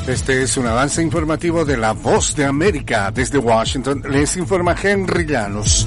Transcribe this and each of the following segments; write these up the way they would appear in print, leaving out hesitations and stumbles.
Este es un avance informativo de La Voz de América. Desde Washington les informa Henry Llanos.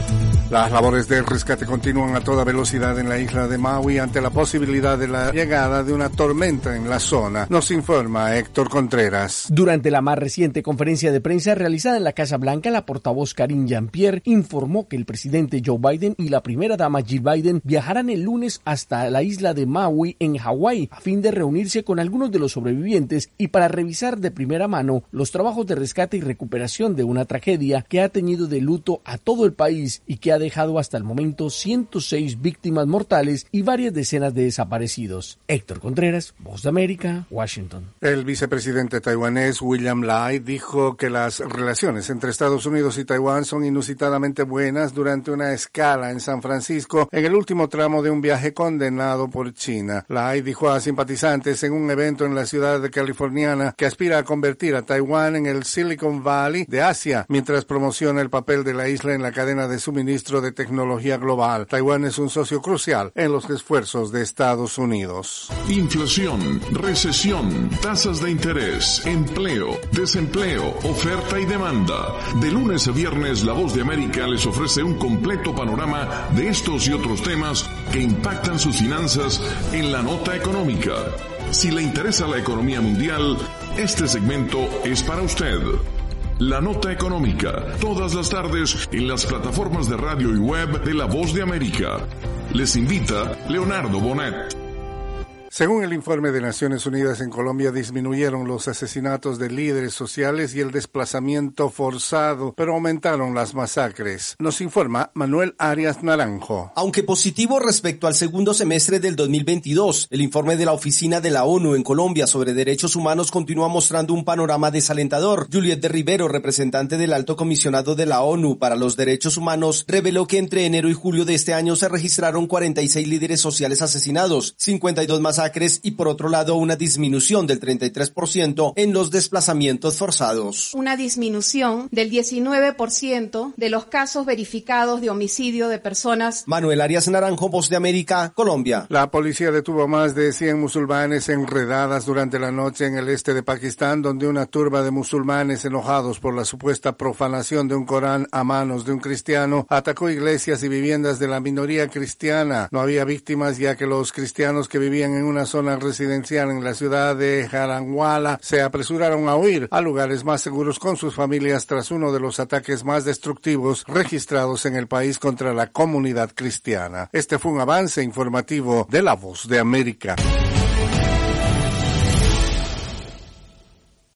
Las labores de rescate continúan a toda velocidad en la isla de Maui ante la posibilidad de la llegada de una tormenta en la zona, nos informa Héctor Contreras. Durante la más reciente conferencia de prensa realizada en la Casa Blanca, la portavoz Karine Jean-Pierre informó que el presidente Joe Biden y la primera dama Jill Biden viajarán el lunes hasta la isla de Maui en Hawái a fin de reunirse con algunos de los sobrevivientes y para revisar de primera mano los trabajos de rescate y recuperación de una tragedia que ha teñido de luto a todo el país y que ha dejado hasta el momento 106 víctimas mortales y varias decenas de desaparecidos. Héctor Contreras, Voz de América, Washington. El vicepresidente taiwanés William Lai dijo que las relaciones entre Estados Unidos y Taiwán son inusitadamente buenas durante una escala en San Francisco en el último tramo de un viaje condenado por China. Lai dijo a simpatizantes en un evento en la ciudad californiana que aspira a convertir a Taiwán en el Silicon Valley de Asia, mientras promociona el papel de la isla en la cadena de suministro de tecnología global. Taiwán es un socio crucial en los esfuerzos de Estados Unidos. Inflación, recesión, tasas de interés, empleo, desempleo, oferta y demanda. De lunes a viernes, La Voz de América les ofrece un completo panorama de estos y otros temas que impactan sus finanzas en la nota económica. Si le interesa la economía mundial, este segmento es para usted. La Nota Económica, todas las tardes en las plataformas de radio y web de La Voz de América. Les invita Leonardo Bonet. Según el informe de Naciones Unidas, en Colombia disminuyeron los asesinatos de líderes sociales y el desplazamiento forzado, pero aumentaron las masacres. Nos informa Manuel Arias Naranjo. Aunque positivo respecto al segundo semestre del 2022, el informe de la Oficina de la ONU en Colombia sobre Derechos Humanos continúa mostrando un panorama desalentador. Juliette de Rivero, representante del Alto Comisionado de la ONU para los Derechos Humanos, reveló que entre enero y julio de este año se registraron 46 líderes sociales asesinados, 52 masacres y por otro lado una disminución del 33% en los desplazamientos forzados. Una disminución del 19% de los casos verificados de homicidio de personas. Manuel Arias Naranjo, Voz de América, Colombia. La policía detuvo más de 100 musulmanes enredadas durante la noche en el este de Pakistán, donde una turba de musulmanes enojados por la supuesta profanación de un Corán a manos de un cristiano atacó iglesias y viviendas de la minoría cristiana. No había víctimas ya que los cristianos que vivían en una zona residencial en la ciudad de Jaranwala se apresuraron a huir a lugares más seguros con sus familias tras uno de los ataques más destructivos registrados en el país contra la comunidad cristiana. Este fue un avance informativo de La Voz de América.